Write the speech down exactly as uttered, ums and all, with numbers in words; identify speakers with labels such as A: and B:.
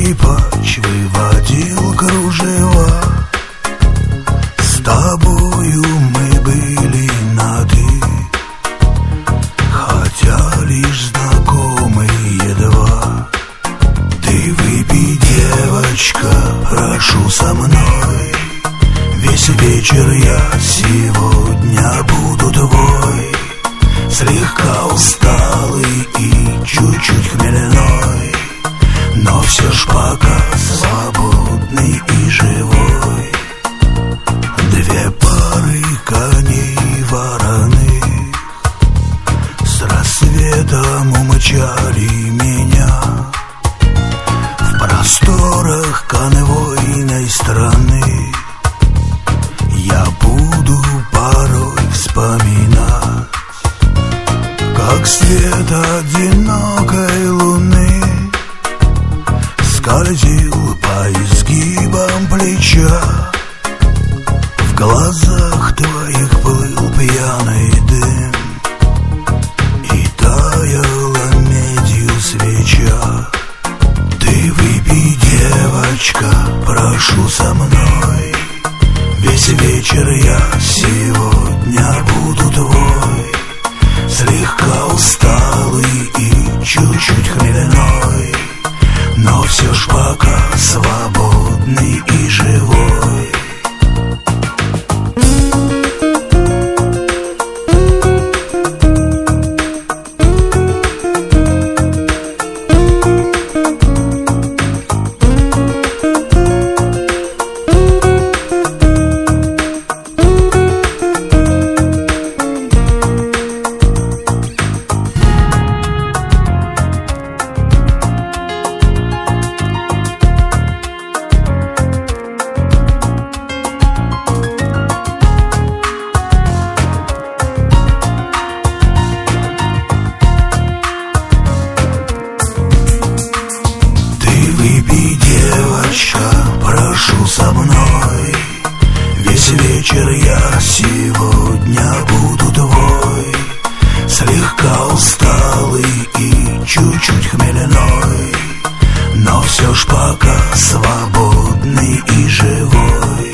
A: скрипач выводил кружева. С тобою мы были на «ты», хотя лишь знакомы едва. Ты выпей, девочка, прошу со мной. Весь вечер я сегодня буду твой. Слегка усталый и чуть-чуть хмельной, но все ж пока свободный и живой. Две пары коней вороных с рассветом умчали меня. В просторах конвойной страны я буду порой вспоминать, как свет одинокой луны скользил по изгибам плеча. В глазах твоих плыл пьяный дым, и таяла медью свеча. Ты выпей, девочка, прошу со мной. Весь вечер я сегодня буду твой. Слегка усталый и чуть-чуть хмельной, но все ж пока свободный и живой. Прошу со мной. Весь вечер я сегодня буду твой. Слегка усталый и чуть-чуть хмельной, но все ж пока свободный и живой.